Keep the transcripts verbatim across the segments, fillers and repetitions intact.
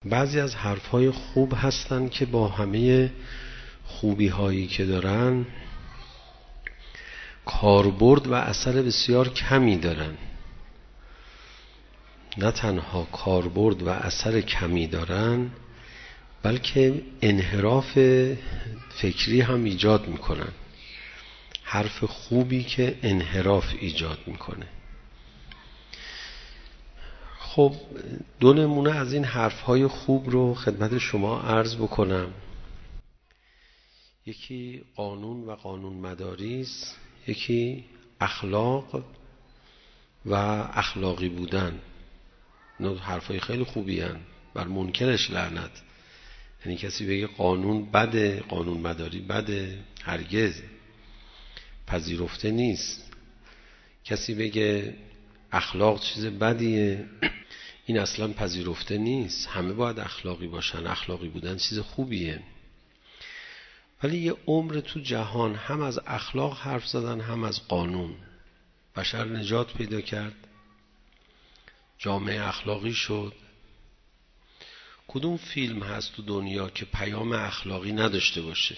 بعضی از حرفهای خوب هستن که با همه خوبی هایی که دارن کاربرد و اثر بسیار کمی دارن. نه تنها کاربرد و اثر کمی دارن، بلکه انحراف فکری هم ایجاد میکنن. حرف خوبی که انحراف ایجاد میکنه. خب دو نمونه از این حرفهای خوب رو خدمت شما عرض بکنم. یکی قانون و قانون مداری است، یکی اخلاق و اخلاقی بودن. اینا حرفای خیلی خوبی هن. بر منکرش لعنت. یعنی کسی بگه قانون بده، قانون مداری بده، هرگز پذیرفته نیست. کسی بگه اخلاق چیز بدیه، این اصلا پذیرفته نیست. همه باید اخلاقی باشن، اخلاقی بودن چیز خوبیه. ولی یه عمر تو جهان هم از اخلاق حرف زدن هم از قانون. بشر نجات پیدا کرد، جامعه اخلاقی شد. کدوم فیلم هست تو دنیا که پیام اخلاقی نداشته باشه؟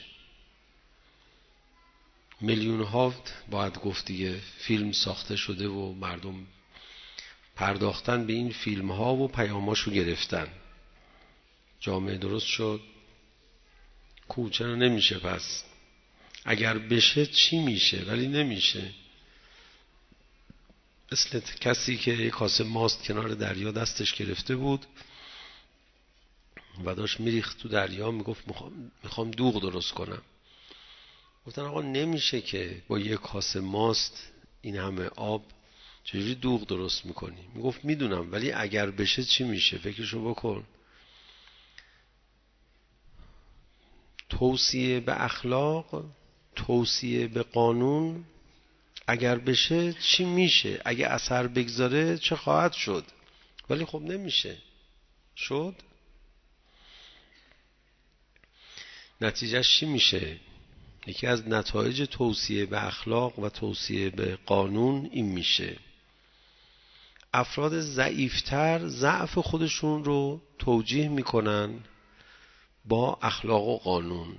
میلیون ها باید گفت دیگه فیلم ساخته شده و مردم پرداختن به این فیلم ها و پیاماشو گرفتن. جامعه درست شد. کو چرا نمیشه؟ پس اگر بشه چی میشه؟ ولی نمیشه. مثل کسی که یک کاسه ماست کنار دریا دستش گرفته بود و داشت میریخت تو دریا، میگفت میخوام, میخوام دوغ درست کنم. گفتن آقا نمیشه که با یک کاسه ماست این همه آب چجوری دوغ درست میکنی؟ میگفت میدونم، ولی اگر بشه چی میشه؟ فکرشو بکن. توصیه به اخلاق، توصیه به قانون، اگر بشه چی میشه؟ اگه اثر بگذاره چه خواهد شد؟ ولی خب نمیشه. شد. نتیجهش چی میشه؟ یکی از نتایج توصیه به اخلاق و توصیه به قانون این میشه: افراد ضعیفتر ضعف خودشون رو توجیه میکنن با اخلاق و قانون.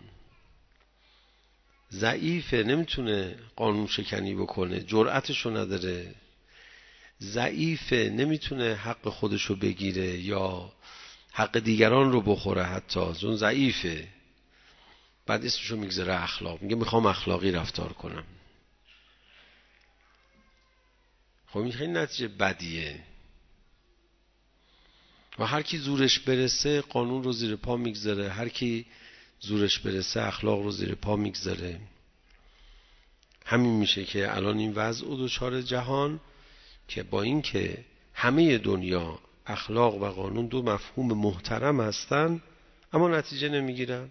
ضعیفه، نمیتونه قانون شکنی بکنه، جرأتشو نداره. ضعیفه، نمیتونه حق خودشو بگیره یا حق دیگران رو بخوره حتی، چون ضعیفه. بعد اسمشو میگذاره اخلاق، میگه میخوام اخلاقی رفتار کنم. خب این خیلی نتیجه بدیه. و هر کی زورش برسه قانون رو زیر پا میگذاره، هر کی زورش برسه اخلاق رو زیر پا میگذاره. همین میشه که الان این وضع و دچار جهان که با این که همه دنیا اخلاق و قانون دو مفهوم محترم هستن، اما نتیجه نمیگیرن.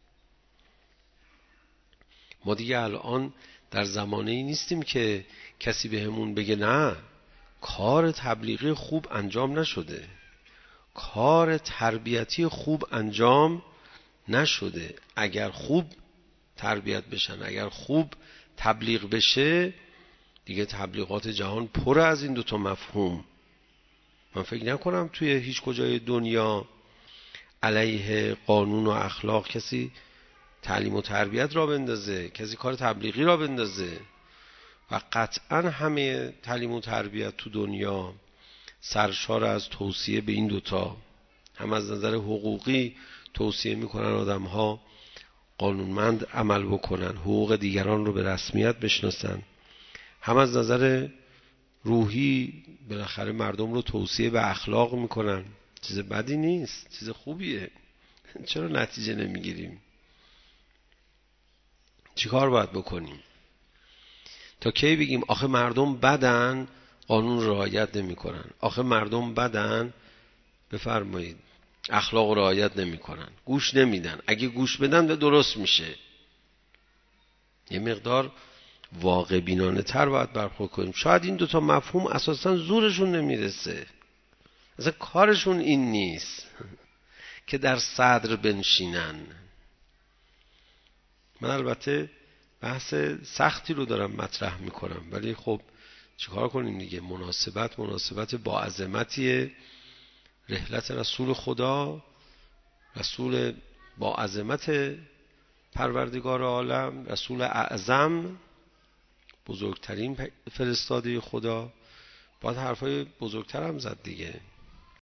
ما دیگه الان در زمانه ای نیستیم که کسی بهمون بگه نه کار تبلیغی خوب انجام نشده، کار تربیتی خوب انجام نشده. اگر خوب تربیت بشن، اگر خوب تبلیغ بشه، دیگه تبلیغات جهان پر از این دوتا مفهوم. من فکر نکنم توی هیچ کجای دنیا علیه قانون و اخلاق کسی تعلیم و تربیت را بندازه، کسی کار تبلیغی را بندازه. و قطعا همه تعلیم و تربیت تو دنیا سرشار از توصیه به این دوتا. هم از نظر حقوقی توصیه میکنن آدم ها قانونمند عمل بکنن، حقوق دیگران رو به رسمیت بشناسن. هم از نظر روحی بالاخره مردم رو توصیه به اخلاق میکنن. چیز بدی نیست، چیز خوبیه. چرا نتیجه نمیگیریم؟ چی کار باید بکنیم؟ تا کی بگیم آخه مردم بدن قانون رعایت نمی کنن، آخه مردم بدن بفرمایید اخلاق رعایت نمی کنن، گوش نمیدن؟ اگه گوش بدن درست میشه. یه مقدار واقع بینانه تر باید برخورد کنیم. شاید این دوتا مفهوم اساسا زورشون نمیرسه، اصلا کارشون این نیست که در صدر بنشینن. من البته بحث سختی رو دارم مطرح میکنم، ولی خب چیکار کنیم دیگه؟ مناسبت مناسبت با عظمتیه. رحلت رسول خدا رسول با عظمت پروردگار عالم، رسول اعظم، بزرگترین فرستاده خدا، باید حرفای بزرگتر هم زد دیگه.